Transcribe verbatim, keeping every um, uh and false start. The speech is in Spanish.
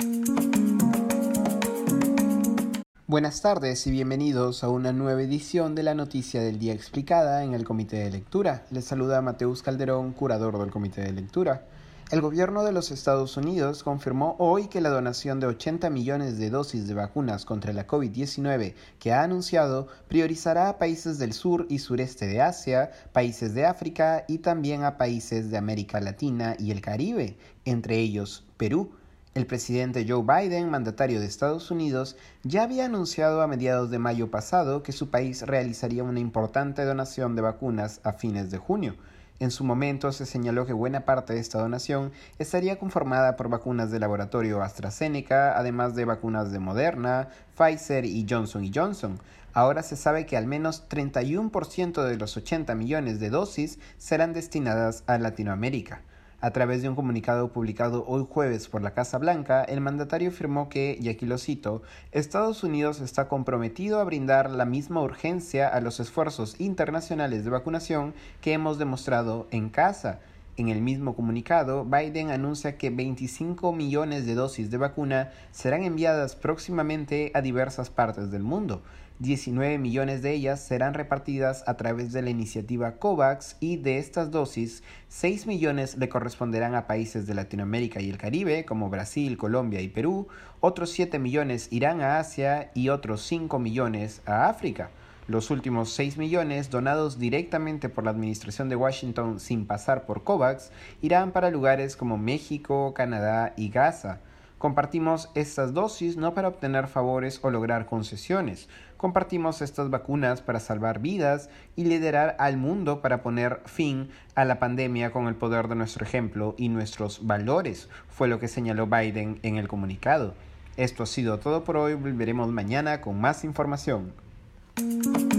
Buenas tardes y bienvenidos a una nueva edición de la Noticia del Día Explicada en el Comité de Lectura. Les saluda Mateus Calderón, curador del Comité de Lectura. El gobierno de los Estados Unidos confirmó hoy que la donación de ochenta millones de dosis de vacunas contra la COVID diecinueve que ha anunciado priorizará a países del sur y sureste de Asia, países de África y también a países de América Latina y el Caribe, entre ellos Perú. El presidente Joe Biden, mandatario de Estados Unidos, ya había anunciado a mediados de mayo pasado que su país realizaría una importante donación de vacunas a fines de junio. En su momento se señaló que buena parte de esta donación estaría conformada por vacunas del laboratorio AstraZeneca, además de vacunas de Moderna, Pfizer y Johnson y Johnson. Ahora se sabe que al menos treinta y uno por ciento de los ochenta millones de dosis serán destinadas a Latinoamérica. A través de un comunicado publicado hoy jueves por la Casa Blanca, el mandatario afirmó que, y aquí lo cito, Estados Unidos está comprometido a brindar la misma urgencia a los esfuerzos internacionales de vacunación que hemos demostrado en casa. En el mismo comunicado, Biden anuncia que veinticinco millones de dosis de vacuna serán enviadas próximamente a diversas partes del mundo. diecinueve millones de ellas serán repartidas a través de la iniciativa COVAX y de estas dosis, seis millones le corresponderán a países de Latinoamérica y el Caribe, como Brasil, Colombia y Perú, otros siete millones irán a Asia y otros cinco millones a África. Los últimos seis millones, donados directamente por la administración de Washington sin pasar por COVAX, irán para lugares como México, Canadá y Gaza. Compartimos estas dosis no para obtener favores o lograr concesiones. Compartimos estas vacunas para salvar vidas y liderar al mundo para poner fin a la pandemia con el poder de nuestro ejemplo y nuestros valores, fue lo que señaló Biden en el comunicado. Esto ha sido todo por hoy. Volveremos mañana con más información.